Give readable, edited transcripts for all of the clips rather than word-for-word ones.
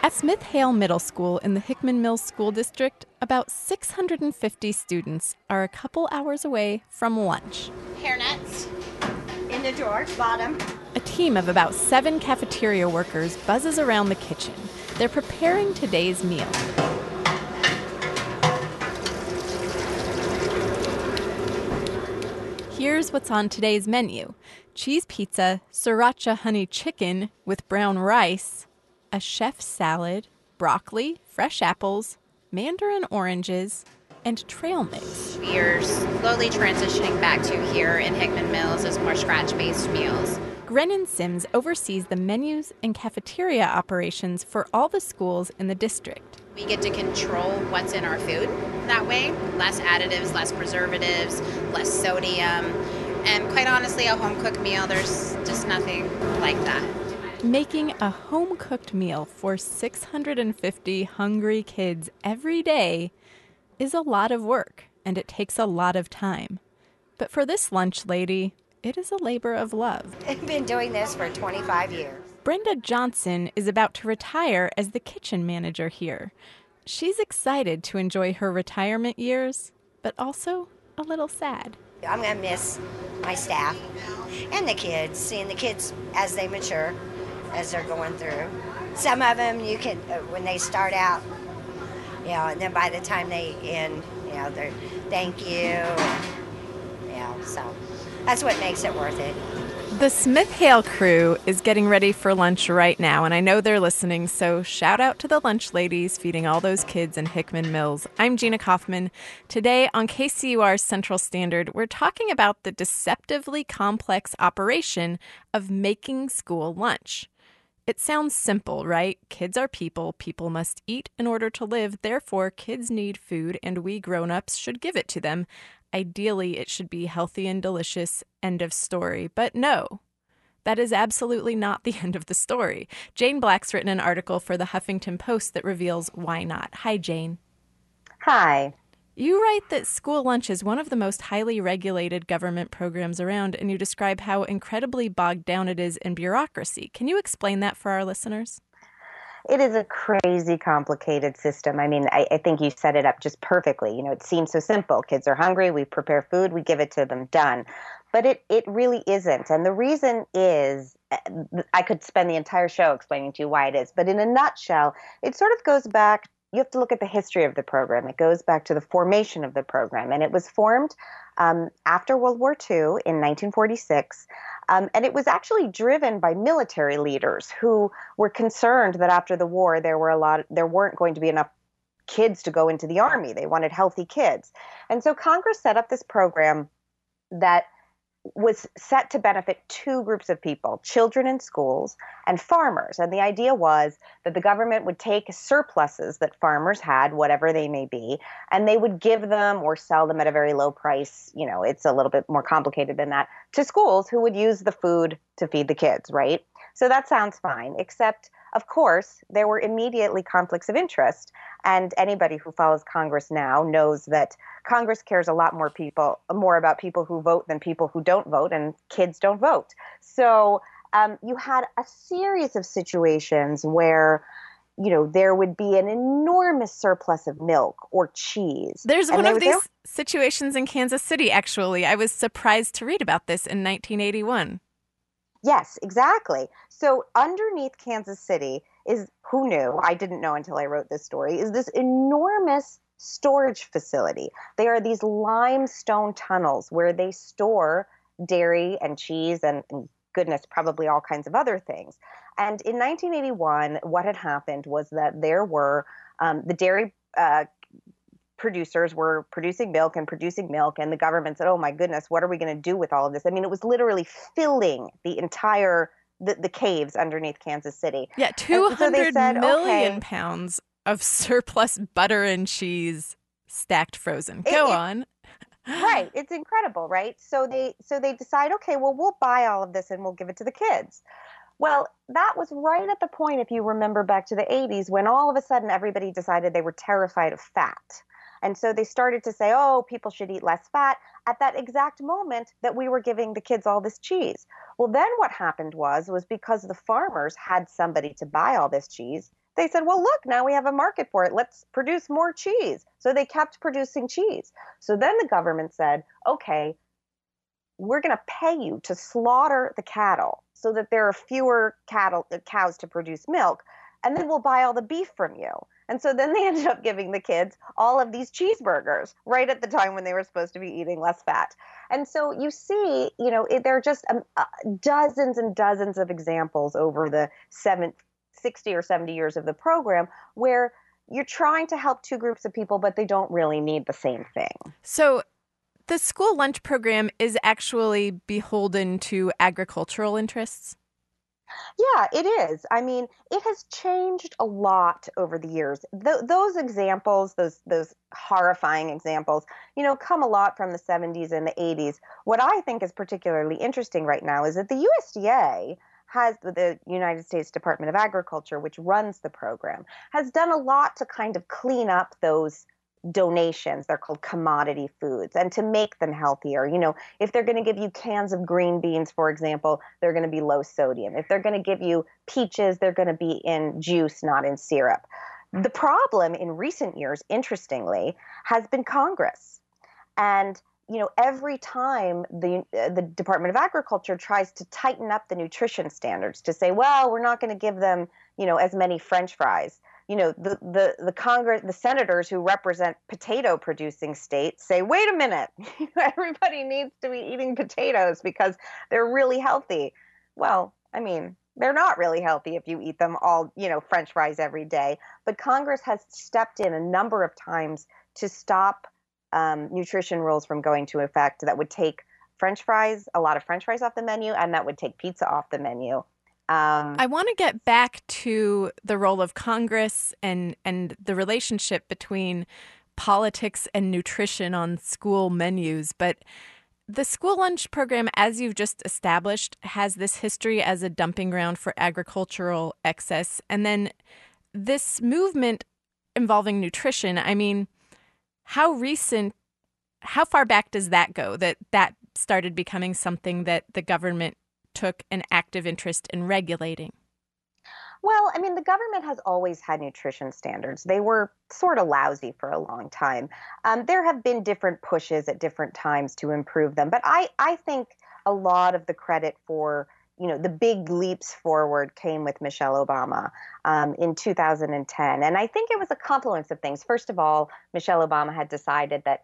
At Smith Hale Middle School in the Hickman Mills School District, about 650 students are a couple hours away from lunch. Hairnets in the drawer, bottom. A team of about 7 cafeteria workers buzzes around the kitchen. They're preparing today's meal. Here's what's on today's menu: cheese pizza, sriracha honey chicken with brown rice, a chef's salad, broccoli, fresh apples, mandarin oranges, and trail mix. We are slowly transitioning back to here in Hickman Mills as more scratch-based meals. Grennan Sims oversees the menus and cafeteria operations for all the schools in the district. We get to control what's in our food that way. Less additives, less preservatives, less sodium. And quite honestly, a home-cooked meal, there's just nothing like that. Making a home-cooked meal for 650 hungry kids every day is a lot of work, and it takes a lot of time. But for this lunch lady, it is a labor of love. I've been doing this for 25 years. Brenda Johnson is about to retire as the kitchen manager here. She's excited to enjoy her retirement years, but also a little sad. I'm going to miss my staff and the kids, seeing the kids as they mature, as they're going through. Some of them, you can, when they start out, and then by the time they end, they're thank you, so that's what makes it worth it. The Smith Hale crew is getting ready for lunch right now, and I know they're listening, so shout out to the lunch ladies feeding all those kids in Hickman Mills. I'm Gina Kaufman. Today on KCUR's Central Standard, we're talking about the deceptively complex operation of making school lunch. It sounds simple, right? Kids are people. People must eat in order to live. Therefore, kids need food, and we grown-ups should give it to them. Ideally, it should be healthy and delicious. End of story. But no, that is absolutely not the end of the story. Jane Black's written an article for the Huffington Post that reveals why not. Hi, Jane. Hi. You write that school lunch is one of the most highly regulated government programs around, and you describe how incredibly bogged down it is in bureaucracy. Can you explain that for our listeners? It is a crazy complicated system. I mean, I think you set it up just perfectly. It seems so simple. Kids are hungry, we prepare food, we give it to them, done. But it really isn't. And the reason is, I could spend the entire show explaining to you why it is. But in a nutshell, it sort of goes back. You have to look at the history of the program. It goes back to the formation of the program. And it was formed after World War II in 1946. And it was actually driven by military leaders who were concerned that after the war, there weren't going to be enough kids to go into the army. They wanted healthy kids. And so Congress set up this program that was set to benefit 2 groups of people: children in schools and farmers. And the idea was that the government would take surpluses that farmers had, whatever they may be, and they would give them or sell them at a very low price. It's a little bit more complicated than that, to schools who would use the food to feed the kids, right? So that sounds fine, except, of course, there were immediately conflicts of interest. And anybody who follows Congress now knows that Congress cares a lot more about people who vote than people who don't vote, and kids don't vote. So you had a series of situations where, there would be an enormous surplus of milk or cheese. There's one of these situations in Kansas City, actually. I was surprised to read about this in 1981. Yes, exactly. So underneath Kansas City is, who knew, I didn't know until I wrote this story, is this enormous storage facility. They are these limestone tunnels where they store dairy and cheese and goodness, probably all kinds of other things. And in 1981, what had happened was that there were the dairy producers were producing milk, and the government said, oh my goodness, what are we going to do with all of this? I mean, it was literally filling the entire, the caves underneath Kansas City. Yeah, 200 million pounds of surplus butter and cheese stacked frozen. Go on. Right. It's incredible, right? So they decide, okay, well, we'll buy all of this and we'll give it to the kids. Well, that was right at the point, if you remember back to the 80s, when all of a sudden everybody decided they were terrified of fat. And so they started to say, oh, people should eat less fat at that exact moment that we were giving the kids all this cheese. Well, then what happened was because the farmers had somebody to buy all this cheese, they said, well, look, now we have a market for it. Let's produce more cheese. So they kept producing cheese. So then the government said, okay, we're going to pay you to slaughter the cattle so that there are fewer cows to produce milk, and then we'll buy all the beef from you. And so then they ended up giving the kids all of these cheeseburgers right at the time when they were supposed to be eating less fat. And so you see, there are just dozens and dozens of examples over the 60 or 70 years of the program where you're trying to help two groups of people, but they don't really need the same thing. So the school lunch program is actually beholden to agricultural interests? Yeah, it is. I mean, it has changed a lot over the years. Those examples, those horrifying examples, come a lot from the 70s and the 80s. What I think is particularly interesting right now is that the USDA has, the United States Department of Agriculture, which runs the program, has done a lot to kind of clean up those donations. They're called commodity foods, and to make them healthier. If they're going to give you cans of green beans, for example, they're going to be low sodium. If they're going to give you peaches, they're going to be in juice, not in syrup. The problem in recent years, interestingly, has been Congress. And every time the Department of Agriculture tries to tighten up the nutrition standards to say, well, we're not going to give them, as many French fries. The Congress, the senators who represent potato producing states say, wait a minute, everybody needs to be eating potatoes because they're really healthy. Well, I mean, they're not really healthy if you eat them all, French fries every day. But Congress has stepped in a number of times to stop nutrition rules from going into effect that would take a lot of French fries off the menu, and that would take pizza off the menu. I want to get back to the role of Congress and the relationship between politics and nutrition on school menus. But the school lunch program, as you've just established, has this history as a dumping ground for agricultural excess. And then this movement involving nutrition, I mean, how far back does that go, that started becoming something that the government took an active interest in regulating? Well, I mean, the government has always had nutrition standards. They were sort of lousy for a long time. There have been different pushes at different times to improve them. But I think a lot of the credit for, the big leaps forward came with Michelle Obama in 2010. And I think it was a confluence of things. First of all, Michelle Obama had decided that,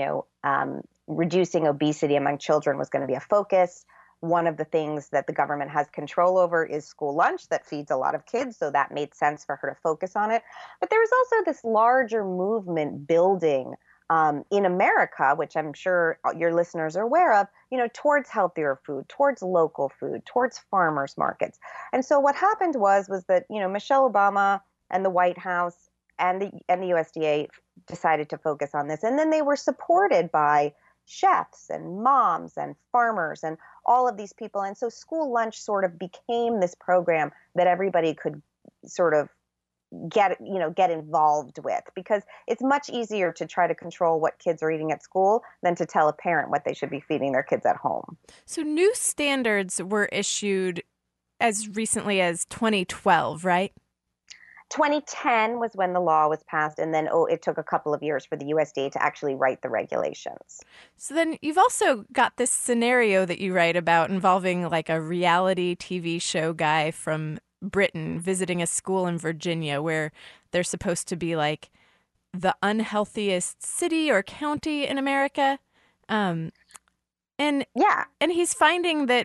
reducing obesity among children was going to be a focus. One of the things that the government has control over is school lunch that feeds a lot of kids, so that made sense for her to focus on it. But there was also this larger movement building in America, which I'm sure your listeners are aware of, towards healthier food, towards local food, towards farmers markets. And so what happened was that, Michelle Obama and the White House and the USDA decided to focus on this. And then they were supported by chefs and moms and farmers and all of these people. And so school lunch sort of became this program that everybody could sort of get involved with, because it's much easier to try to control what kids are eating at school than to tell a parent what they should be feeding their kids at home. So new standards were issued as recently as 2012, right? 2010 was when the law was passed, and then it took a couple of years for the USDA to actually write the regulations. So then you've also got this scenario that you write about involving like a reality TV show guy from Britain visiting a school in Virginia where they're supposed to be like the unhealthiest city or county in America. And he's finding that,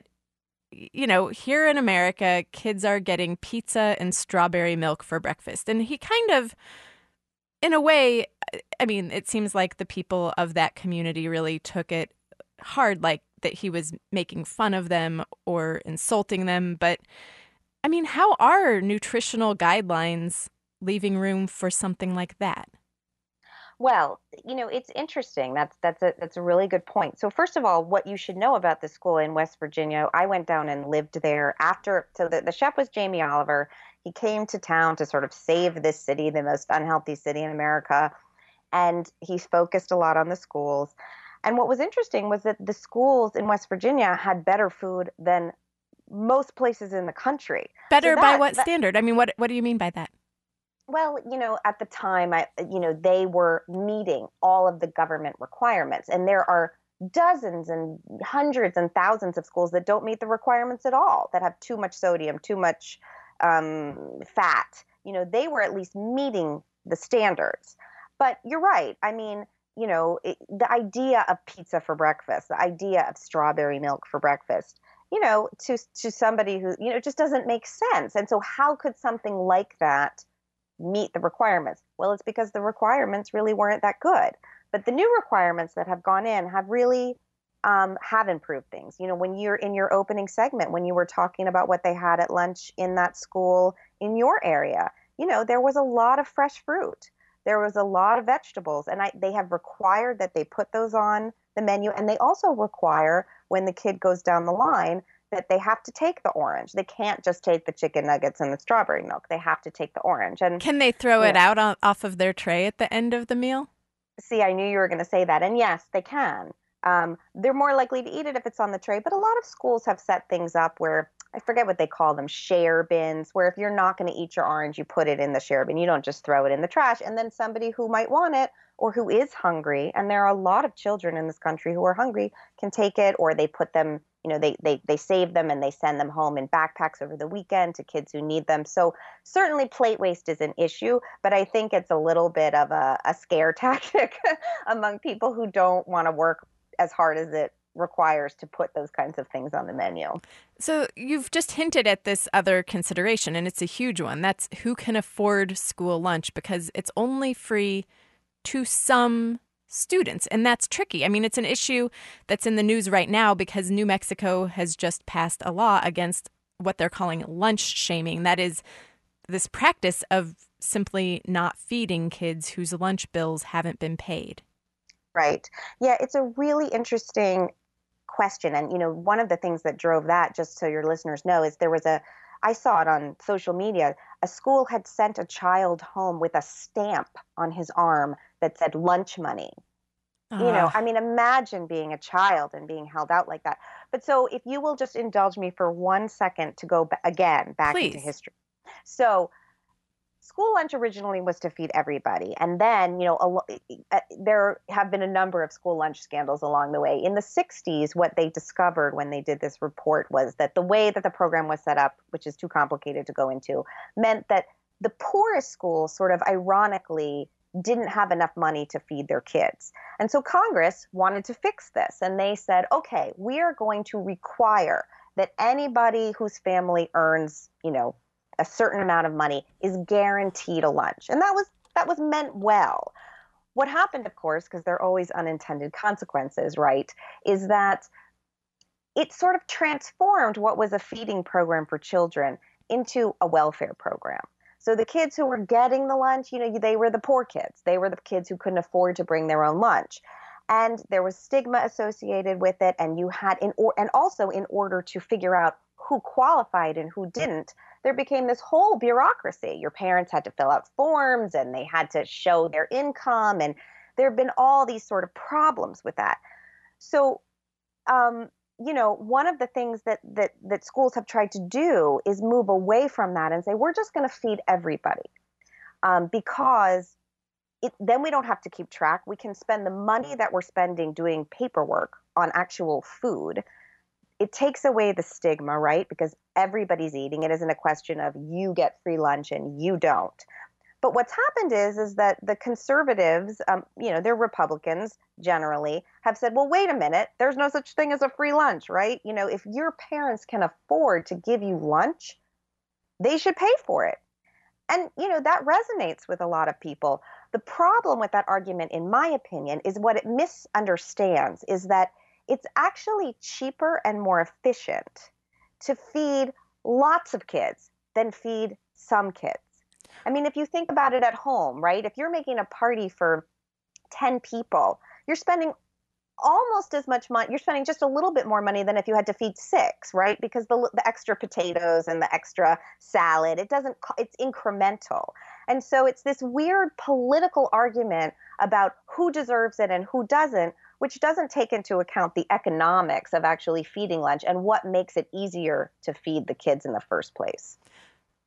here in America, kids are getting pizza and strawberry milk for breakfast. And he kind of, in a way, I mean, it seems like the people of that community really took it hard, like that he was making fun of them or insulting them. But, I mean, how are nutritional guidelines leaving room for something like that? Well, it's interesting. That's a really good point. So first of all, what you should know about the school in West Virginia, I went down and lived there so the chef was Jamie Oliver. He came to town to sort of save this city, the most unhealthy city in America. And he focused a lot on the schools. And what was interesting was that the schools in West Virginia had better food than most places in the country. Better by what standard? I mean, what do you mean by that? Well, at the time, they were meeting all of the government requirements, and there are dozens and hundreds and thousands of schools that don't meet the requirements at all, that have too much sodium, too much fat. They were at least meeting the standards. But you're right. I mean, the idea of pizza for breakfast, the idea of strawberry milk for breakfast, to somebody who, just doesn't make sense. And so how could something like that meet the requirements? Well, it's because the requirements really weren't that good. But the new requirements that have gone in have really have improved things. When you're in your opening segment, when you were talking about what they had at lunch in that school in your area, there was a lot of fresh fruit. There was a lot of vegetables, and they have required that they put those on the menu. And they also require, when the kid goes down the line, that they have to take the orange. They can't just take the chicken nuggets and the strawberry milk. They have to take the orange. And can they throw it out off of their tray at the end of the meal? See, I knew you were going to say that. And yes, they can. They're more likely to eat it if it's on the tray. But a lot of schools have set things up where, I forget what they call them, share bins, where if you're not going to eat your orange, you put it in the share bin. You don't just throw it in the trash. And then somebody who might want it or who is hungry, and there are a lot of children in this country who are hungry, can take it, or they put them, they save them and they send them home in backpacks over the weekend to kids who need them. So certainly plate waste is an issue, but I think it's a little bit of a scare tactic among people who don't want to work as hard as it requires to put those kinds of things on the menu. So you've just hinted at this other consideration, and it's a huge one. That's who can afford school lunch, because it's only free to some students, and that's tricky. I mean, it's an issue that's in the news right now because New Mexico has just passed a law against what they're calling lunch shaming. That is this practice of simply not feeding kids whose lunch bills haven't been paid. Right. Yeah, it's a really interesting question. And, one of the things that drove that, just so your listeners know, is I saw it on social media, a school had sent a child home with a stamp on his arm that said lunch money. I mean, imagine being a child and being held out like that. But so if you will just indulge me for 1 second to go back Please. Into history. So school lunch originally was to feed everybody. And then, there have been a number of school lunch scandals along the way. In the 60s, what they discovered when they did this report was that the way that the program was set up, which is too complicated to go into, meant that the poorest schools sort of ironically didn't have enough money to feed their kids. And so Congress wanted to fix this. And they said, okay, we are going to require that anybody whose family earns, a certain amount of money is guaranteed a lunch. And that was meant well. What happened, of course, because there are always unintended consequences, right, is that it sort of transformed what was a feeding program for children into a welfare program. So the kids who were getting the lunch, they were the poor kids. They were the kids who couldn't afford to bring their own lunch. And there was stigma associated with it. And you had, and also in order to figure out who qualified and who didn't, there became this whole bureaucracy. Your parents had to fill out forms and they had to show their income. And there have been all these sort of problems with that. So, one of the things that schools have tried to do is move away from that and say, we're just going to feed everybody, because then we don't have to keep track. We can spend the money that we're spending doing paperwork on actual food. It takes away the stigma, right? Because everybody's eating. It isn't a question of you get free lunch and you don't. But what's happened is that the conservatives, they're Republicans generally, have said, well, wait a minute, there's no such thing as a free lunch, right? If your parents can afford to give you lunch, they should pay for it. And, that resonates with a lot of people. The problem with that argument, in my opinion, is what it misunderstands is that it's actually cheaper and more efficient to feed lots of kids than feed some kids. I mean, if you think about it at home, right? If you're making a party for 10 people, you're spending almost as much money. You're spending just a little bit more money than if you had to feed 6, right? Because the extra potatoes and the extra salad, it's incremental. And so it's this weird political argument about who deserves it and who doesn't, which doesn't take into account the economics of actually feeding lunch and what makes it easier to feed the kids in the first place.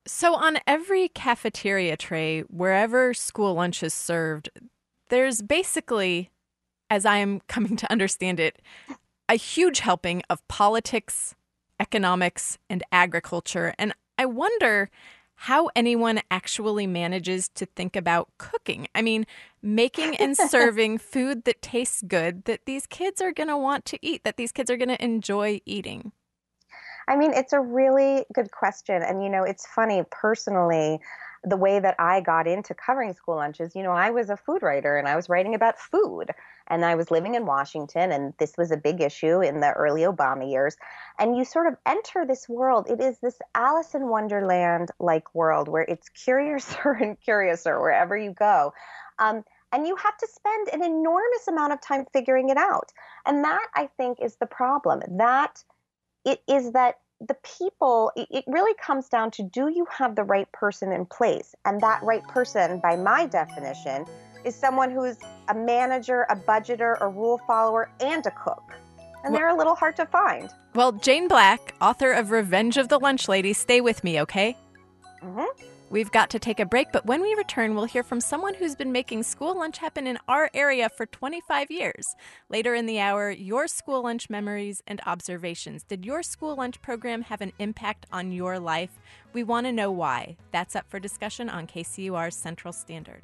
So on every cafeteria tray, wherever school lunch is served, there's basically, as I am coming to understand it, a huge helping of politics, economics, and agriculture. And I wonder how anyone actually manages to think about cooking. I mean, making and serving food that tastes good, that these kids are going to want to eat, that these kids are going to enjoy eating. I mean, it's a really good question. And, it's funny personally, the way that I got into covering school lunches, I was a food writer and I was writing about food. And I was living in Washington, and this was a big issue in the early Obama years. And you sort of enter this world. It is this Alice in Wonderland-like world where it's curiouser and curiouser wherever you go. And you have to spend an enormous amount of time figuring it out. And that, I think, is the problem. That it is that the people, it really comes down to, do you have the right person in place? And that right person, by my definition, is someone who's a manager, a budgeter, a rule follower, and a cook. And they're a little hard to find. Well, Jane Black, author of Revenge of the Lunch Lady, stay with me, okay? Mm-hmm. We've got to take a break, but when we return, we'll hear from someone who's been making school lunch happen in our area for 25 years. Later in the hour, your school lunch memories and observations. Did your school lunch program have an impact on your life? We want to know why. That's up for discussion on KCUR's Central Standard.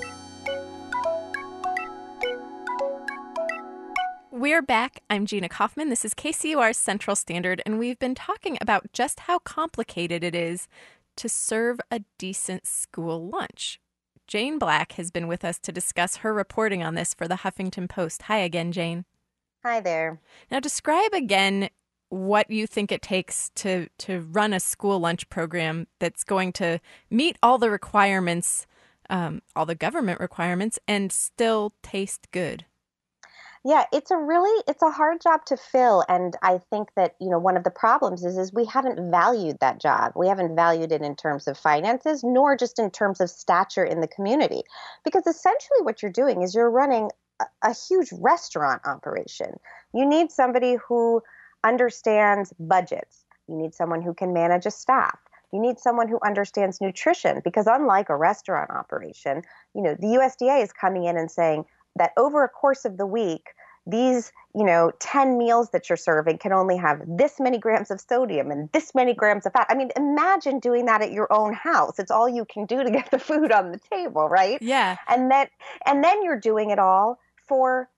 We're back. I'm Gina Kaufman. This is KCUR's Central Standard, and we've been talking about just how complicated it is to serve a decent school lunch. Jane Black has been with us to discuss her reporting on this for the Huffington Post. Hi again, Jane. Hi there. Now describe again what you think it takes to run a school lunch program that's going to meet all the requirements, all the government requirements, and still taste good. Yeah, it's a hard job to fill. And I think that, one of the problems is we haven't valued that job. We haven't valued it in terms of finances, nor just in terms of stature in the community. Because essentially what you're doing is you're running a huge restaurant operation. You need somebody who understands budgets. You need someone who can manage a staff. You need someone who understands nutrition, because unlike a restaurant operation, the USDA is coming in and saying that over a course of the week, these, 10 meals that you're serving can only have this many grams of sodium and this many grams of fat. I mean, imagine doing that at your own house. It's all you can do to get the food on the table, right? Yeah. And then you're doing it all for,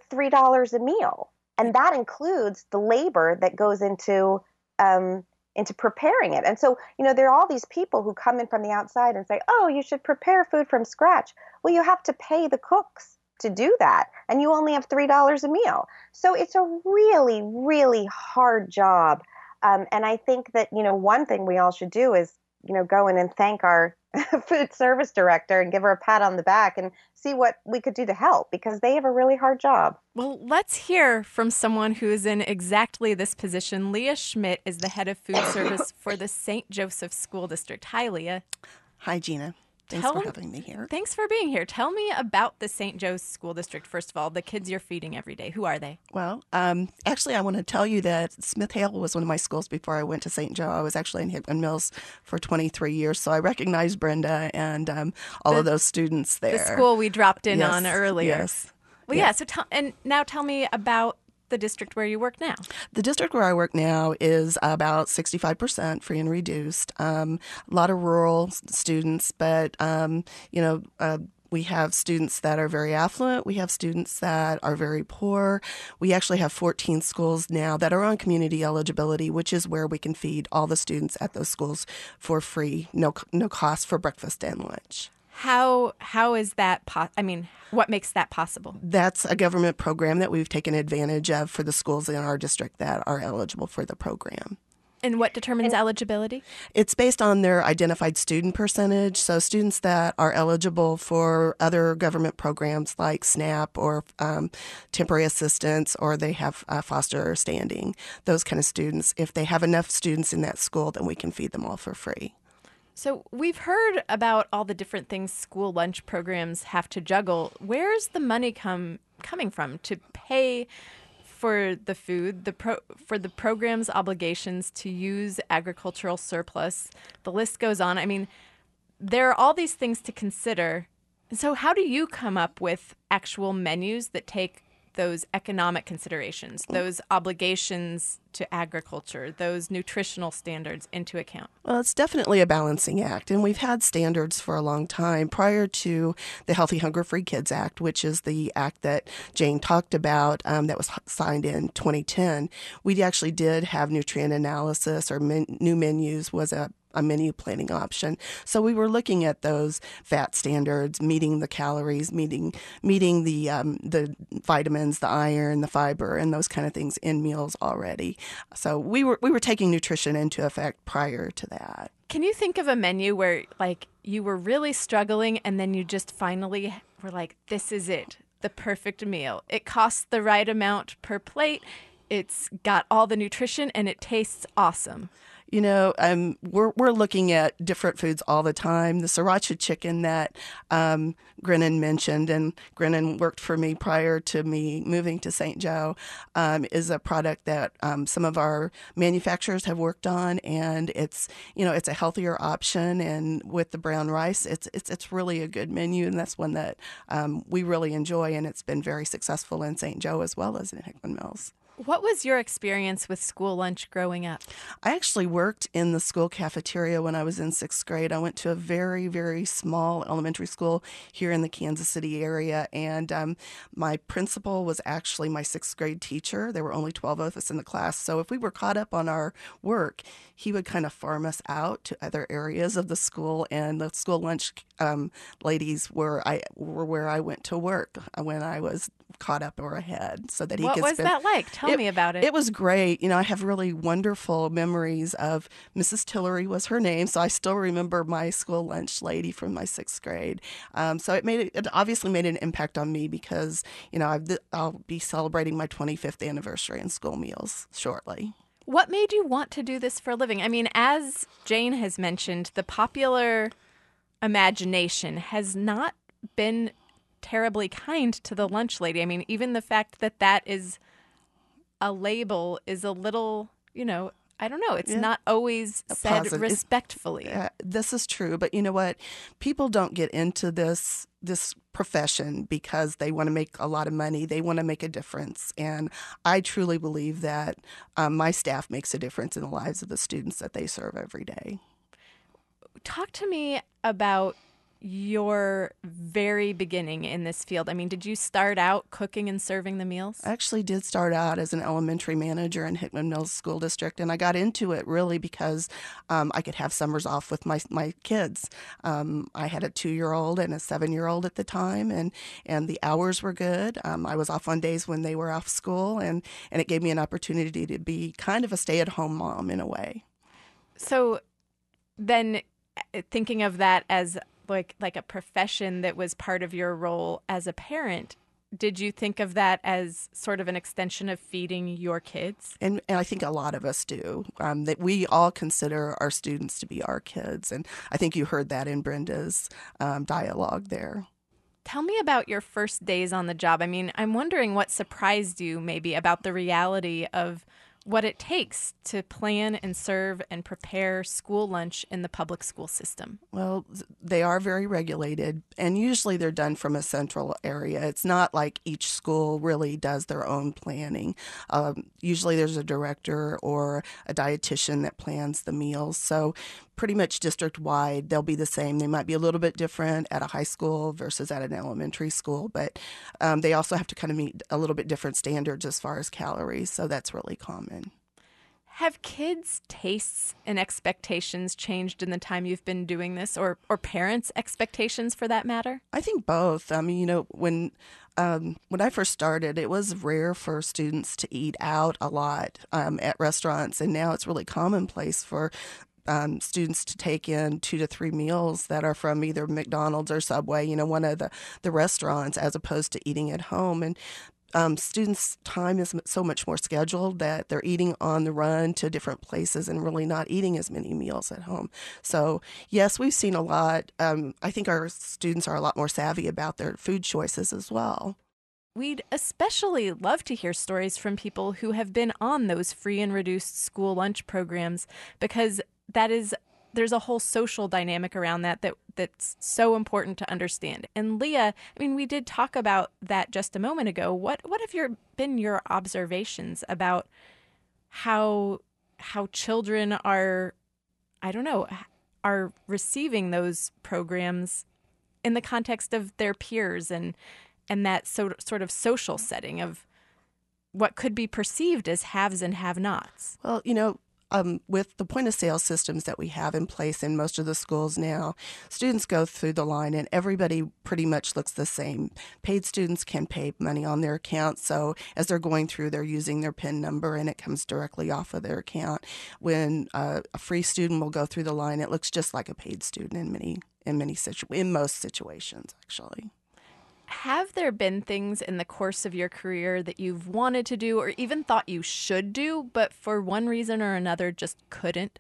$3 a meal. And that includes the labor that goes into preparing it. And so, there are all these people who come in from the outside and say, oh, you should prepare food from scratch. Well, you have to pay the cooks to do that, and you only have $3 a meal. So it's a really, really hard job. And I think that, one thing we all should do is, go in and thank our food service director and give her a pat on the back and see what we could do to help, because they have a really hard job. Well, let's hear from someone who is in exactly this position. Leah Schmidt is the head of food service for the St. Joseph School District. Hi, Leah. Hi, Gina. Thanks for having me here. Thanks for being here. Tell me about the St. Joe's School District, first of all, the kids you're feeding every day. Who are they? Well, actually, I want to tell you that Smith Hale was one of my schools before I went to St. Joe. I was actually in Hickman Mills for 23 years, so I recognize Brenda and all of those students there. The school we dropped in on earlier. Yes. Well, yeah, so now tell me about the district where you work now. The district where I work now is about 65% free and reduced. A lot of rural students, but we have students that are very affluent. We have students that are very poor. We actually have 14 schools now that are on community eligibility, which is where we can feed all the students at those schools for free, no cost for breakfast and lunch. How is that what makes that possible? That's a government program that we've taken advantage of for the schools in our district that are eligible for the program. And what determines eligibility? It's based on their identified student percentage. So students that are eligible for other government programs like SNAP or temporary assistance, or they have foster standing, those kind of students, if they have enough students in that school, then we can feed them all for free. So we've heard about all the different things school lunch programs have to juggle. Where's the money coming from to pay for the food, for the program's obligations to use agricultural surplus. The list goes on. I mean, there are all these things to consider. So how do you come up with actual menus that take those economic considerations, those obligations to agriculture, those nutritional standards into account? Well, it's definitely a balancing act, and we've had standards for a long time prior to the Healthy Hunger-Free Kids Act, which is the act that Jane talked about that was signed in 2010. We actually did have nutrient analysis, or new menus was a menu planning option. So we were looking at those fat standards, meeting the calories, meeting the vitamins, the iron, the fiber, and those kind of things in meals already. So we were taking nutrition into effect prior to that. Can you think of a menu where like you were really struggling and then you just finally were like, this is it, the perfect meal. It costs the right amount per plate. It's got all the nutrition and it tastes awesome. You know, we're looking at different foods all the time. The sriracha chicken that Grinnan mentioned, and Grinnan worked for me prior to me moving to St. Joe, is a product that some of our manufacturers have worked on, and it's a healthier option. And with the brown rice, it's really a good menu, and that's one that we really enjoy, and it's been very successful in St. Joe as well as in Hickman Mills. What was your experience with school lunch growing up? I actually worked in the school cafeteria when I was in 6th grade. I went to a very, very small elementary school here in the Kansas City area, and my principal was actually my 6th grade teacher. There were only 12 of us in the class, so if we were caught up on our work, he would kind of farm us out to other areas of the school, and the school lunch ladies were where I went to work when I was caught up or ahead, so that he What could was spend. that like? Tell me about it. It was great. You know, I have really wonderful memories of Mrs. Tillery was her name, so I still remember my school lunch lady from my 6th grade. So it obviously made an impact on me because, you know, I'll be celebrating my 25th anniversary in school meals shortly. What made you want to do this for a living? I mean, as Jane has mentioned, the popular imagination has not been terribly kind to the lunch lady. I mean, even the fact that is a label is a little, I don't know. It's not always said respectfully. This is true, but you know what? People don't get into this profession because they want to make a lot of money. They want to make a difference, and I truly believe that my staff makes a difference in the lives of the students that they serve every day. Talk to me about your very beginning in this field. I mean, did you start out cooking and serving the meals? I actually did start out as an elementary manager in Hickman Mills School District, and I got into it really because I could have summers off with my kids. I had a 2-year-old and a 7-year-old at the time, and the hours were good. I was off on days when they were off school, and it gave me an opportunity to be kind of a stay-at-home mom in a way. So then thinking of that as like a profession that was part of your role as a parent, did you think of that as sort of an extension of feeding your kids? And I think a lot of us do, that we all consider our students to be our kids. And I think you heard that in Brenda's dialogue there. Tell me about your first days on the job. I mean, I'm wondering what surprised you maybe about the reality of what it takes to plan and serve and prepare school lunch in the public school system. Well, they are very regulated, and usually they're done from a central area. It's not like each school really does their own planning. Usually there's a director or a dietitian that plans the meals. So pretty much district-wide, they'll be the same. They might be a little bit different at a high school versus at an elementary school, but they also have to kind of meet a little bit different standards as far as calories, so that's really common. Have kids' tastes and expectations changed in the time you've been doing this, or parents' expectations for that matter? I think both. I mean, when I first started, it was rare for students to eat out a lot at restaurants, and now it's really commonplace for students to take in 2 to 3 meals that are from either McDonald's or Subway, one of the restaurants, as opposed to eating at home. And students' time is so much more scheduled that they're eating on the run to different places and really not eating as many meals at home. So, yes, we've seen a lot. I think our students are a lot more savvy about their food choices as well. we'd especially love to hear stories from people who have been on those free and reduced school lunch programs, because there's a whole social dynamic around that's so important to understand. And Leah, I mean, we did talk about that just a moment ago. What have been your observations about how children are, I don't know, are receiving those programs in the context of their peers and that sort of social setting of what could be perceived as haves and have-nots? Well, with the point of sale systems that we have in place in most of the schools now, students go through the line and everybody pretty much looks the same. Paid students can pay money on their account, so as they're going through, they're using their PIN number and it comes directly off of their account. When a free student will go through the line, it looks just like a paid student in most situations, actually. Have there been things in the course of your career that you've wanted to do or even thought you should do, but for one reason or another just couldn't?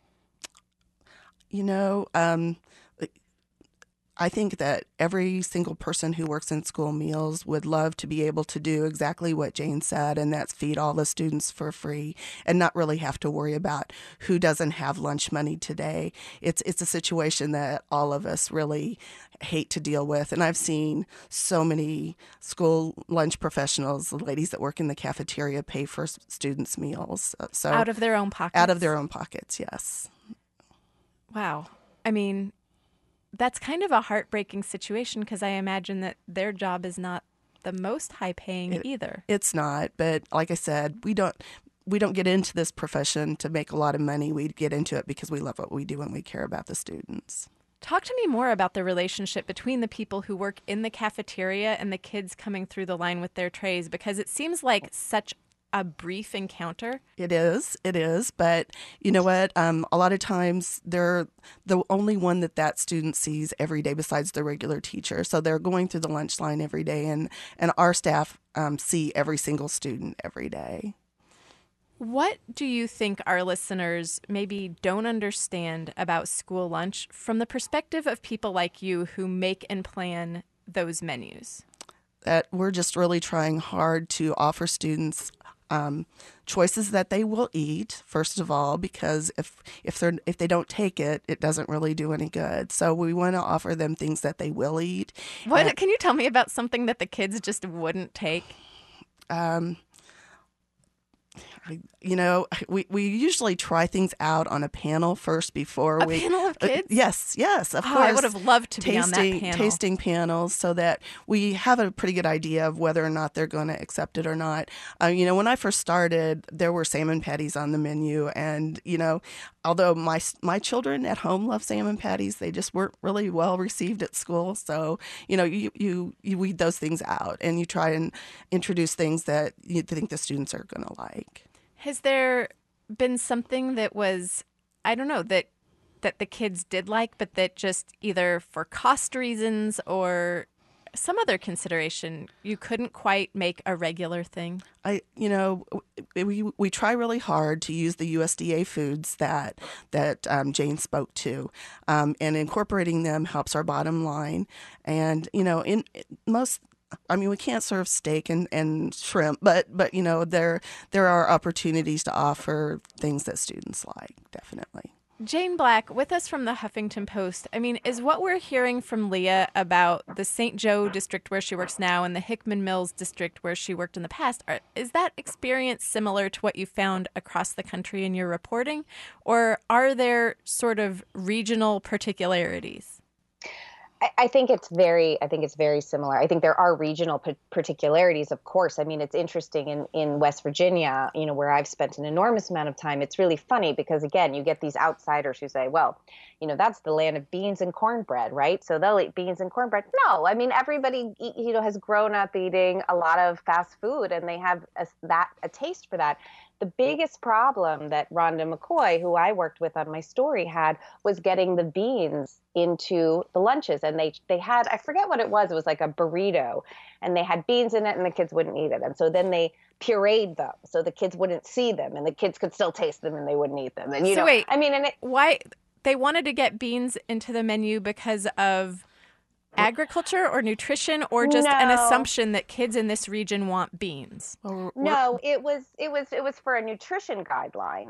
I think that every single person who works in school meals would love to be able to do exactly what Jane said, and that's feed all the students for free and not really have to worry about who doesn't have lunch money today. It's a situation that all of us really hate to deal with. And I've seen so many school lunch professionals, the ladies that work in the cafeteria, pay for students' meals. So out of their own pockets? Out of their own pockets, yes. Wow. I mean, that's kind of a heartbreaking situation because I imagine that their job is not the most high paying either. It's not, but like I said, we don't get into this profession to make a lot of money. We get into it because we love what we do and we care about the students. Talk to me more about the relationship between the people who work in the cafeteria and the kids coming through the line with their trays, because it seems like such a brief encounter. It is, but you know what? A lot of times they're the only one that student sees every day besides the regular teacher. So they're going through the lunch line every day, and our staff see every single student every day. What do you think our listeners maybe don't understand about school lunch from the perspective of people like you who make and plan those menus? That we're just really trying hard to offer students choices that they will eat, first of all, because if they don't take it, it doesn't really do any good. So we want to offer them things that they will eat. Can you tell me about something that the kids just wouldn't take? We usually try things out on a panel first before a panel of kids? Yes, of course. I would have loved to be on that panel. Tasting panels so that we have a pretty good idea of whether or not they're going to accept it or not. When I first started, there were salmon patties on the menu, and although my children at home love salmon patties, they just weren't really well received at school. So you weed those things out, and you try and introduce things that you think the students are going to like. Has there been something that was, I don't know, that the kids did like, but that just either for cost reasons or some other consideration, you couldn't quite make a regular thing? We try really hard to use the USDA foods that Jane spoke to, and incorporating them helps our bottom line. And in most. We can't serve steak and shrimp, but there are opportunities to offer things that students like, definitely. Jane Black, with us from the Huffington Post. Is what we're hearing from Leah about the St. Joe district where she works now and the Hickman Mills district where she worked in the past, is that experience similar to what you found across the country in your reporting, or are there sort of regional particularities? I think it's very similar. I think there are regional particularities, of course. It's interesting in West Virginia, where I've spent an enormous amount of time. It's really funny because, again, you get these outsiders who say, well, that's the land of beans and cornbread, right? So they'll eat beans and cornbread. No, everybody, has grown up eating a lot of fast food, and they have a taste for that. The biggest problem that Rhonda McCoy, who I worked with on my story, had was getting the beans into the lunches. And they had, I forget what it was like a burrito, and they had beans in it and the kids wouldn't eat it. And so then they pureed them so the kids wouldn't see them and the kids could still taste them and they wouldn't eat them. And why they wanted to get beans into the menu because of agriculture or nutrition, or just an No. assumption that kids in this region want beans? No, it was for a nutrition guideline.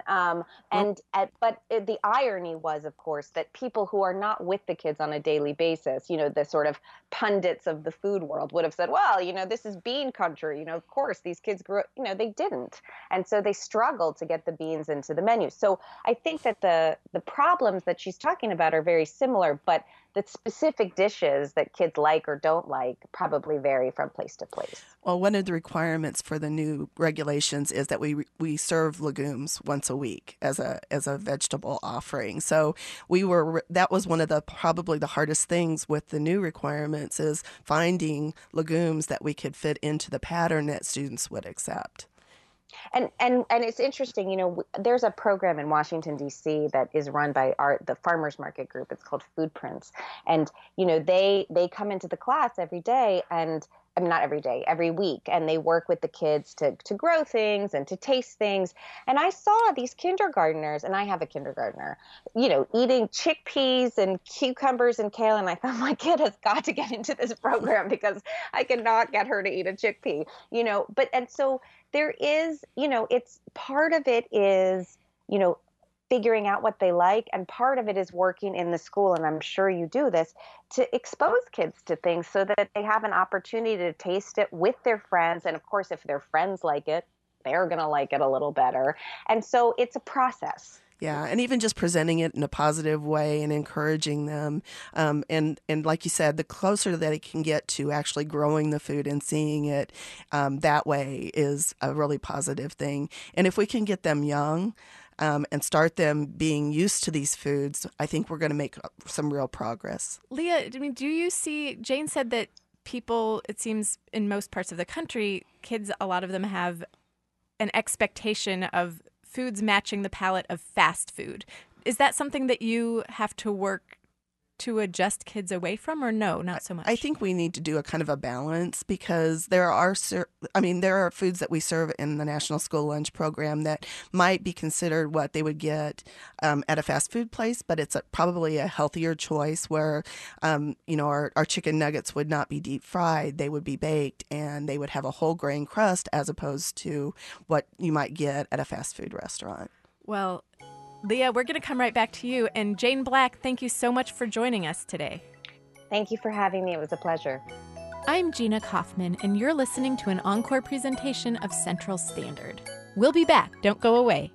But the irony was, of course, that people who are not with the kids on a daily basis, the sort of pundits of the food world would have said, well, this is bean country. Of course, these kids grew up, they didn't. And so they struggled to get the beans into the menu. So I think that the problems that she's talking about are very similar, but the specific dishes that kids like or don't like probably vary from place to place. Well, one of the requirements for the new regulations is that we serve legumes once a week as a vegetable offering. So that was one of probably the hardest things with the new requirements, is finding legumes that we could fit into the pattern that students would accept. And it's interesting, there's a program in Washington, D.C. that is run by the Farmers Market Group. It's called Food Prints. And, they come into the class every day, and not every day, every week. And they work with the kids to grow things and to taste things. And I saw these kindergartners, and I have a kindergartner, eating chickpeas and cucumbers and kale. And I thought, my kid has got to get into this program because I cannot get her to eat a chickpea, and so there is, it's part of it is, figuring out what they like. And part of it is working in the school, and I'm sure you do this, to expose kids to things so that they have an opportunity to taste it with their friends. And of course, if their friends like it, they're going to like it a little better. And so it's a process. Yeah, and even just presenting it in a positive way and encouraging them. And like you said, the closer that it can get to actually growing the food and seeing it that way is a really positive thing. And if we can get them young and start them being used to these foods, I think we're going to make some real progress. Leah, do you see, Jane said that people, it seems in most parts of the country, kids, a lot of them have an expectation of foods matching the palate of fast food. Is that something that you have to work to adjust kids away from, or no, not so much? I think we need to do a kind of a balance, because there are foods that we serve in the National School Lunch Program that might be considered what they would get at a fast food place, but it's probably a healthier choice where, our chicken nuggets would not be deep fried. They would be baked, and they would have a whole grain crust as opposed to what you might get at a fast food restaurant. Well, Leah, we're going to come right back to you. And Jane Black, thank you so much for joining us today. Thank you for having me. It was a pleasure. I'm Gina Kaufman, and you're listening to an encore presentation of Central Standard. We'll be back. Don't go away.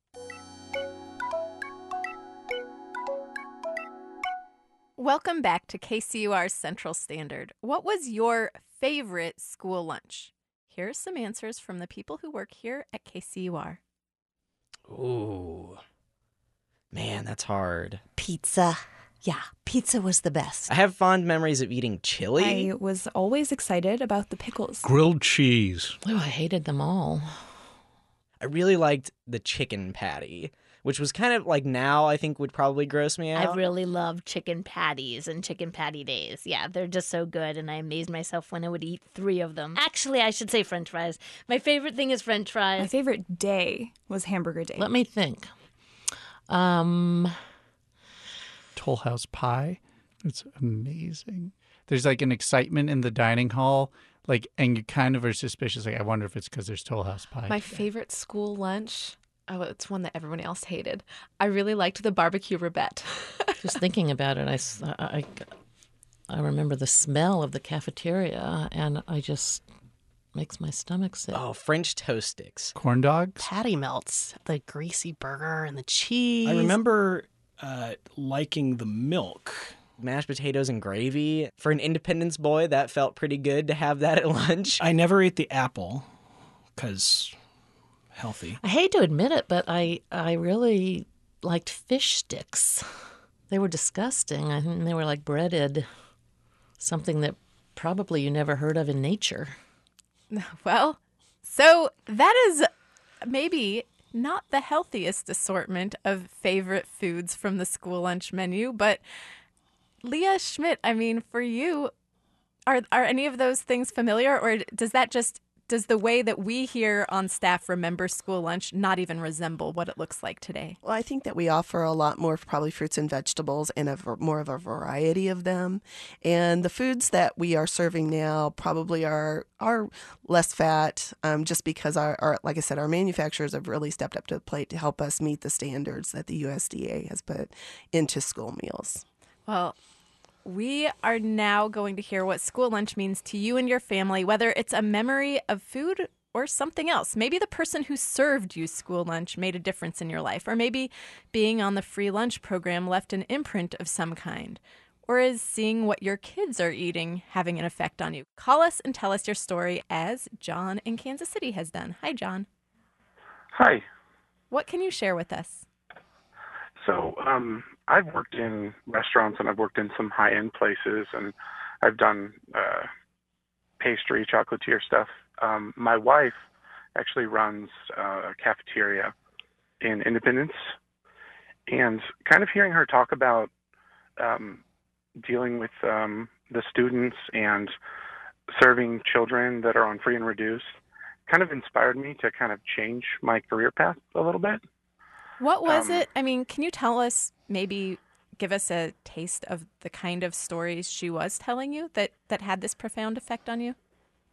Welcome back to KCUR's Central Standard. What was your favorite school lunch? Here are some answers from the people who work here at KCUR. Ooh. Man, that's hard. Pizza. Yeah, pizza was the best. I have fond memories of eating chili. I was always excited about the pickles. Grilled cheese. Oh, I hated them all. I really liked the chicken patty, which was kind of like now I think would probably gross me out. I really love chicken patties and chicken patty days. Yeah, they're just so good, and I amazed myself when I would eat 3 of them. Actually, I should say French fries. My favorite thing is French fries. My favorite day was hamburger day. Let me think. Toll House pie. It's amazing. There's like an excitement in the dining hall, and you kind of are suspicious. I wonder if it's because there's Toll House pie. My favorite school lunch. Oh, it's one that everyone else hated. I really liked the barbecue ribette. Just thinking about it, I remember the smell of the cafeteria, and makes my stomach sick. Oh, French toast sticks. Corn dogs? Patty melts, the greasy burger and the cheese. I remember liking the milk. Mashed potatoes and gravy. For an Independence boy, that felt pretty good to have that at lunch. I never ate the apple because healthy. I hate to admit it, but I really liked fish sticks. They were disgusting. I think they were like breaded, something that probably you never heard of in nature. Well, so that is maybe not the healthiest assortment of favorite foods from the school lunch menu, but Leah Schmidt, I mean, for you, are any of those things familiar, or does that just does the way that we here on staff remember school lunch not even resemble what it looks like today? Well, I think that we offer a lot more probably fruits and vegetables and more of a variety of them. And the foods that we are serving now probably are less fat, just because our like I said, our manufacturers have really stepped up to the plate to help us meet the standards that the USDA has put into school meals. Well, we are now going to hear what school lunch means to you and your family, whether it's a memory of food or something else. Maybe the person who served you school lunch made a difference in your life, or maybe being on the free lunch program left an imprint of some kind. Or is seeing what your kids are eating having an effect on you? Call us and tell us your story, as John in Kansas City has done. Hi, John. Hi. What can you share with us? So, I've worked in restaurants and I've worked in some high-end places, and I've done pastry, chocolatier stuff. My wife actually runs a cafeteria in Independence, and kind of hearing her talk about dealing with the students and serving children that are on free and reduced kind of inspired me to kind of change my career path a little bit. What was it? I mean, can you tell us, maybe give us a taste of the kind of stories she was telling you that had this profound effect on you?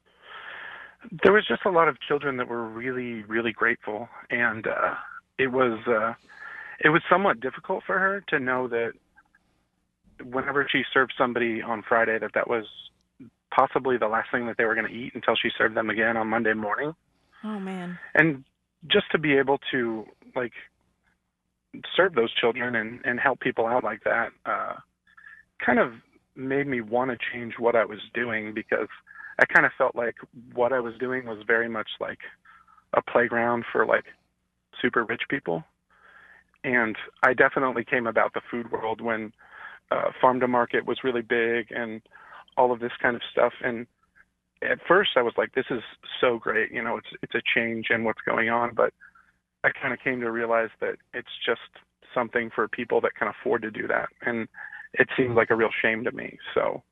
There was just a lot of children that were really, really grateful, and it was somewhat difficult for her to know that whenever she served somebody on Friday, that was possibly the last thing that they were going to eat until she served them again on Monday morning. Oh, man. And just to be able to, like, serve those children and help people out like that kind of made me want to change what I was doing, because I kind of felt like what I was doing was very much like a playground for like super rich people. And I definitely came about the food world when farm to market was really big and all of this kind of stuff. And at first I was like, this is so great, you know, it's a change in what's going on, but I kind of came to realize that it's just something for people that can afford to do that. And it seemed like a real shame to me. So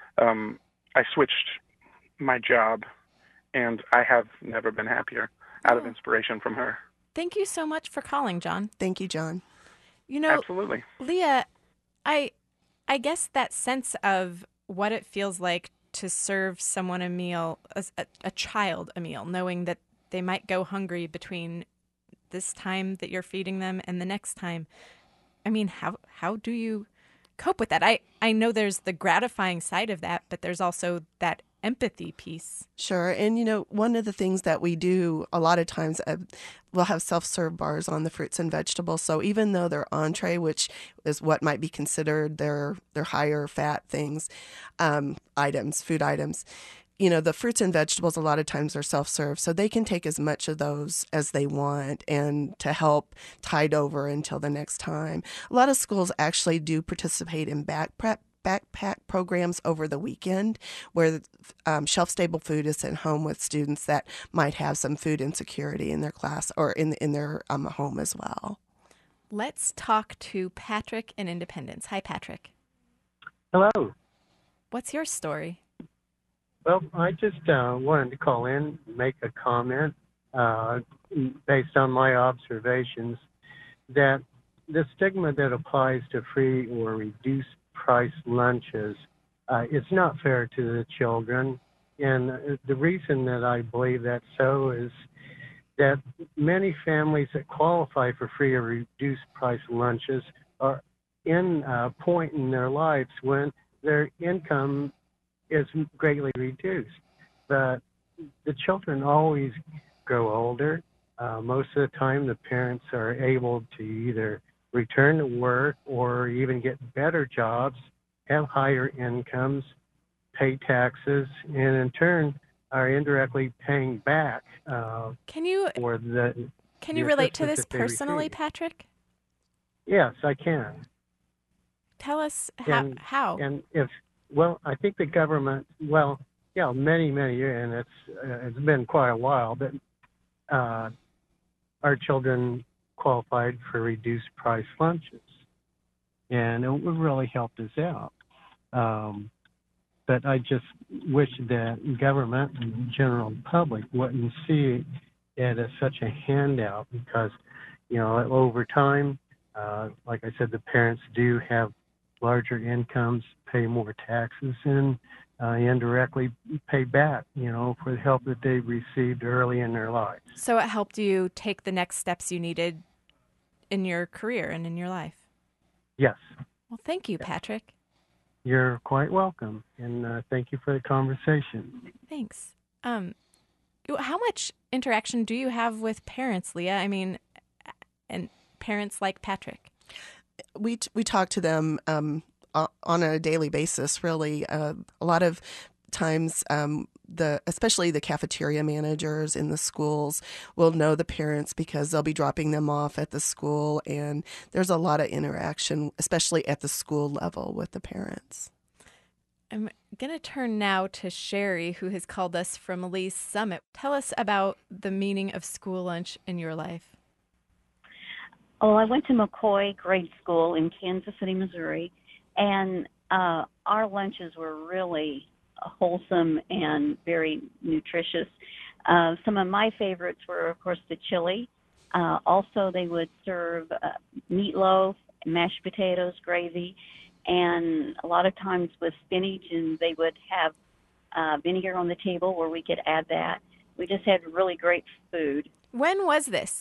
I switched my job, and I have never been happier out of inspiration from her. Thank you so much for calling, John. Thank you, John. You know, absolutely. Leah, I guess that sense of what it feels like to serve someone a meal, a child a meal, knowing that they might go hungry between this time that you're feeding them and the next time. I mean, how do you cope with that? I know there's the gratifying side of that, but there's also that empathy piece. Sure. And, you know, one of the things that we do a lot of times, we'll have self-serve bars on the fruits and vegetables. So even though they're entree, which is what might be considered their higher fat things, items, food items, you know, the fruits and vegetables a lot of times are self-serve, so they can take as much of those as they want and to help tide over until the next time. A lot of schools actually do participate in backpack programs over the weekend, where shelf-stable food is sent home with students that might have some food insecurity in their class or in their home as well. Let's talk to Patrick in Independence. Hi, Patrick. Hello. What's your story? Well, I just wanted to call in, make a comment based on my observations that the stigma that applies to free or reduced price lunches is not fair to the children. And the reason that I believe that's so is that many families that qualify for free or reduced price lunches are in a point in their lives when their income is greatly reduced. But the children always grow older. Most of the time, the parents are able to either return to work or even get better jobs, have higher incomes, pay taxes, and in turn are indirectly paying back Can you relate to this personally, Patrick? Yes, I can. Tell us how. And well, I think the government, many years, and it's been quite a while, but our children qualified for reduced price lunches. And it really helped us out. But I just wish that government and general public wouldn't see it as such a handout because, over time, like I said, the parents do have larger incomes, pay more taxes, and indirectly pay back, for the help that they received early in their lives. So it helped you take the next steps you needed in your career and in your life? Yes. Well, thank you, Patrick. You're quite welcome, and thank you for the conversation. Thanks. How much interaction do you have with parents, Leah? I mean, and parents like Patrick? We talk to them on a daily basis, really. A lot of times, especially the cafeteria managers in the schools will know the parents because they'll be dropping them off at the school, and there's a lot of interaction, especially at the school level with the parents. I'm going to turn now to Sherry, who has called us from Lee's Summit. Tell us about the meaning of school lunch in your life. Oh, I went to McCoy Grade School in Kansas City, Missouri, and our lunches were really wholesome and very nutritious. Some of my favorites were, of course, the chili. Also, they would serve meatloaf, mashed potatoes, gravy, and a lot of times with spinach, and they would have vinegar on the table where we could add that. We just had really great food. When was this?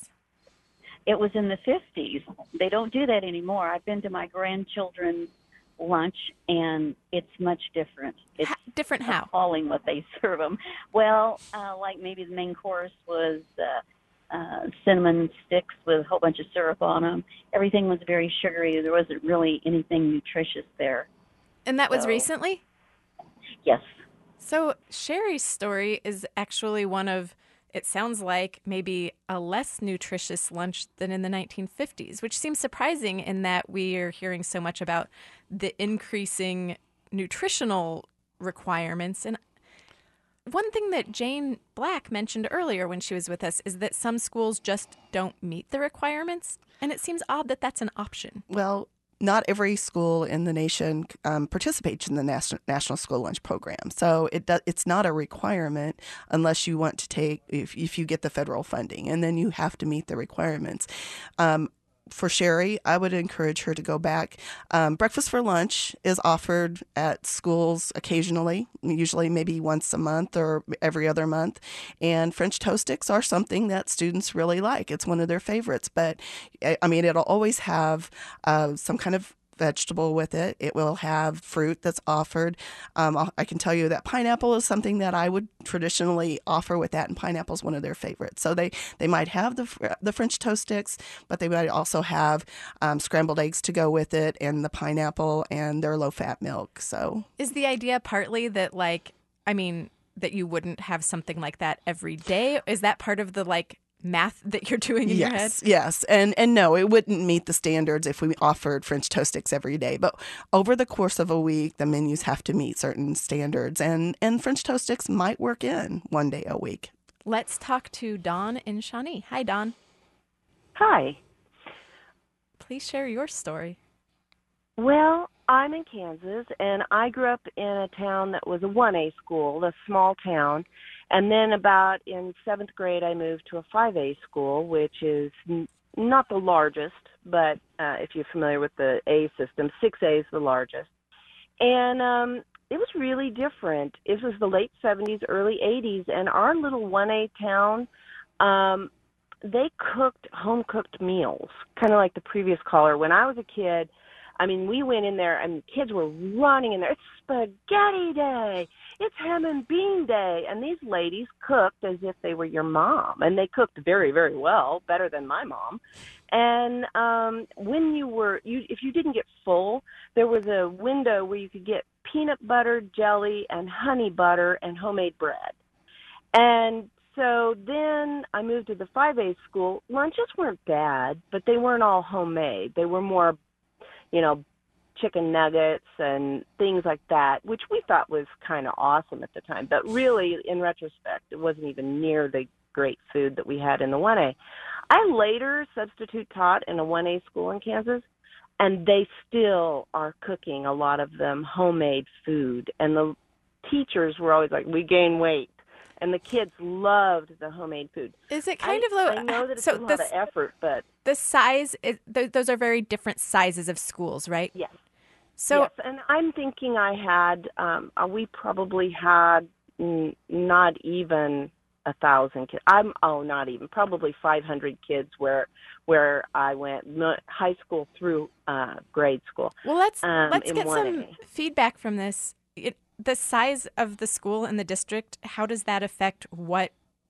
It was in the 50s. They don't do that anymore. I've been to my grandchildren's lunch, and it's much different. It's different how? Appalling what they serve them. Well, like maybe the main course was cinnamon sticks with a whole bunch of syrup on them. Everything was very sugary. There wasn't really anything nutritious there. And that was recently? Yes. So Sherry's story is actually one of, it sounds like, maybe a less nutritious lunch than in the 1950s, which seems surprising in that we are hearing so much about the increasing nutritional requirements. And one thing that Jane Black mentioned earlier when she was with us is that some schools just don't meet the requirements. And it seems odd that that's an option. Well, not every school in the nation participates in the National School Lunch Program. So it's not a requirement unless you want to take, if you get the federal funding, and then you have to meet the requirements. For Sherry, I would encourage her to go back. Breakfast for lunch is offered at schools occasionally, usually maybe once a month or every other month. And French toast sticks are something that students really like. It's one of their favorites. But, I mean, it'll always have some kind of vegetable with it. It will have fruit that's offered. I can tell you that pineapple is something that I would traditionally offer with that, and pineapple is one of their favorites. So they might have the French toast sticks, but they might also have scrambled eggs to go with it, and the pineapple and their low-fat milk. So is the idea partly that, that you wouldn't have something like that every day? Is that part of the math that you're doing in your head? Yes. And no, it wouldn't meet the standards if we offered French toast sticks every day. But over the course of a week, the menus have to meet certain standards, and French toast sticks might work in one day a week. Let's talk to Dawn in Shawnee. Hi, Dawn. Hi. Please share your story. Well, I'm in Kansas, and I grew up in a town that was a 1A school, a small town. And then about in 7th grade, I moved to a 5A school, which is not the largest, but if you're familiar with the A system, 6A is the largest. And it was really different. It was the late 70s, early 80s, and our little 1A town, they cooked home-cooked meals, kind of like the previous caller. When I was a kid, we went in there, and kids were running in there. It's spaghetti day. It's ham and bean day. And these ladies cooked as if they were your mom. And they cooked very, very well, better than my mom. And when if you didn't get full, there was a window where you could get peanut butter, jelly, and honey butter, and homemade bread. And so then I moved to the 5A school. Lunches weren't bad, but they weren't all homemade. They were more chicken nuggets and things like that, which we thought was kind of awesome at the time. But really, in retrospect, it wasn't even near the great food that we had in the 1A. I later substitute taught in a 1A school in Kansas, and they still are cooking, a lot of them, homemade food. And teachers were always like, we gain weight. And the kids loved the homemade food. Is it kind of low? I know that it's a lot of effort, but the size, those are very different sizes of schools, right? Yes. So, yes, and I'm thinking I had, we probably had not even 1,000 kids. Not even, probably 500 kids where I went high school through grade school. Well, let's get some 1A. feedback from this. The size of the school and the district, how does that affect what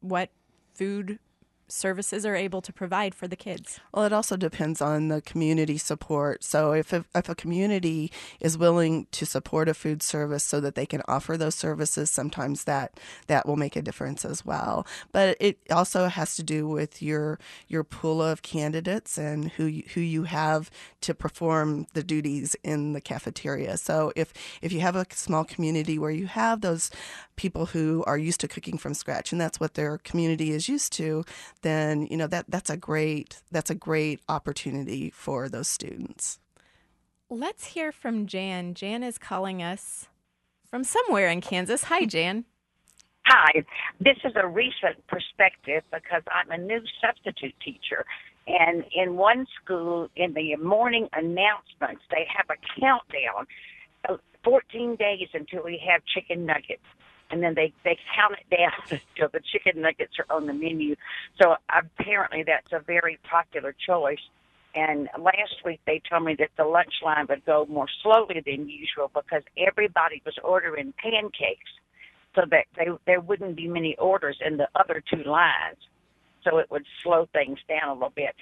food services are able to provide for the kids? Well, it also depends on the community support. So if a community is willing to support a food service so that they can offer those services, sometimes that will make a difference as well. But it also has to do with your pool of candidates and who you have to perform the duties in the cafeteria. So if you have a small community where you have those people who are used to cooking from scratch and that's what their community is used to, then that's a great opportunity for those students. Let's hear from Jan. Jan is calling us from somewhere in Kansas. Hi, Jan. Hi. This is a recent perspective because I'm a new substitute teacher. And in one school, in the morning announcements, they have a countdown of 14 days until we have chicken nuggets. And then they count it down until the chicken nuggets are on the menu. So apparently that's a very popular choice. And last week they told me that the lunch line would go more slowly than usual because everybody was ordering pancakes so that there wouldn't be many orders in the other two lines. So it would slow things down a little bit.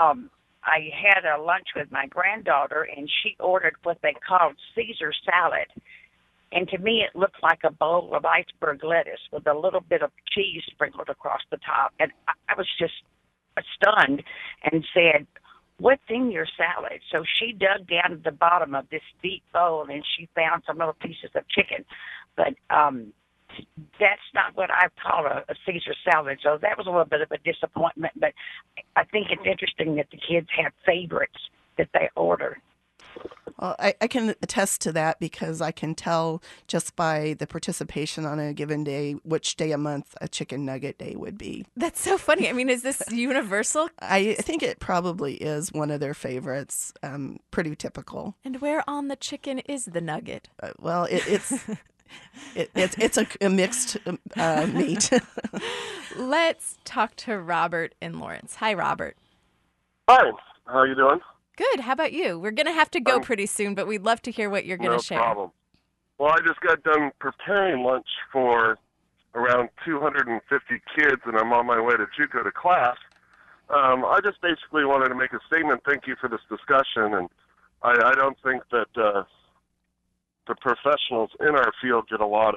I had a lunch with my granddaughter, and she ordered what they called Caesar salad. And to me, it looked like a bowl of iceberg lettuce with a little bit of cheese sprinkled across the top. And I was just stunned and said, what's in your salad? So she dug down at the bottom of this deep bowl, and she found some little pieces of chicken. But that's not what I call a Caesar salad. So that was a little bit of a disappointment. But I think it's interesting that the kids have favorites that they order. Well, I can attest to that because I can tell just by the participation on a given day which day a month a chicken nugget day would be. That's so funny. I mean, is this universal? I think it probably is one of their favorites. Pretty typical. And where on the chicken is the nugget? Well, it's a mixed meat. Let's talk to Robert in Lawrence. Hi, Robert. Hi. How are you doing? Good. How about you? We're going to have to go pretty soon, but we'd love to hear what you're going to share. No problem. Well, I just got done preparing lunch for around 250 kids, and I'm on my way to JUCO to class. I just basically wanted to make a statement. Thank you for this discussion, and I don't think that the professionals in our field get a lot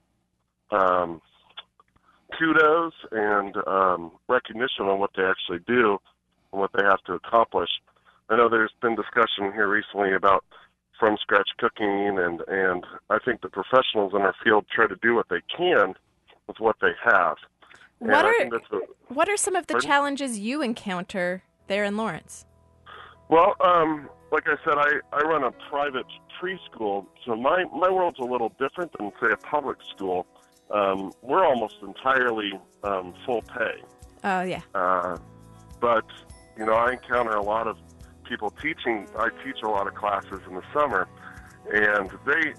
of kudos and recognition on what they actually do and what they have to accomplish. I know there's been discussion here recently about from-scratch cooking, and I think the professionals in our field try to do what they can with what they have. What are some of the challenges you encounter there in Lawrence? Well, like I said, I run a private preschool, so my world's a little different than, say, a public school. We're almost entirely full pay. Oh, yeah. But, I encounter a lot of people teaching. I teach a lot of classes in the summer, and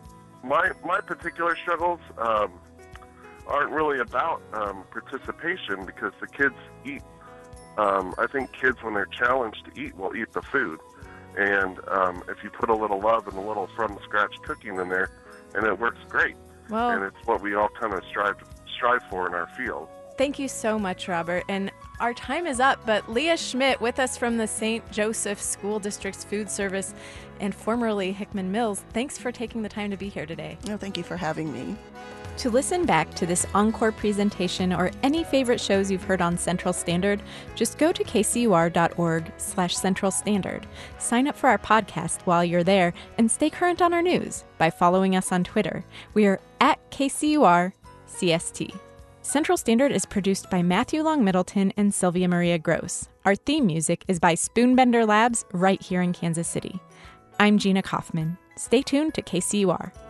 my particular struggles aren't really about participation because the kids eat. I think kids, when they're challenged to eat, will eat the food. And if you put a little love and a little from-scratch cooking in there, and it works great. Well, and it's what we all kind of strive for in our field. Thank you so much, Robert. And our time is up, but Leah Schmidt with us from the St. Joseph School District's Food Service and formerly Hickman Mills. Thanks for taking the time to be here today. No, thank you for having me. To listen back to this encore presentation or any favorite shows you've heard on Central Standard, just go to kcur.org/Central Standard. Sign up for our podcast while you're there and stay current on our news by following us on Twitter. We are at KCUR-CST. Central Standard is produced by Matthew Long Middleton and Sylvia Maria Gross. Our theme music is by Spoonbender Labs right here in Kansas City. I'm Gina Kaufman. Stay tuned to KCUR.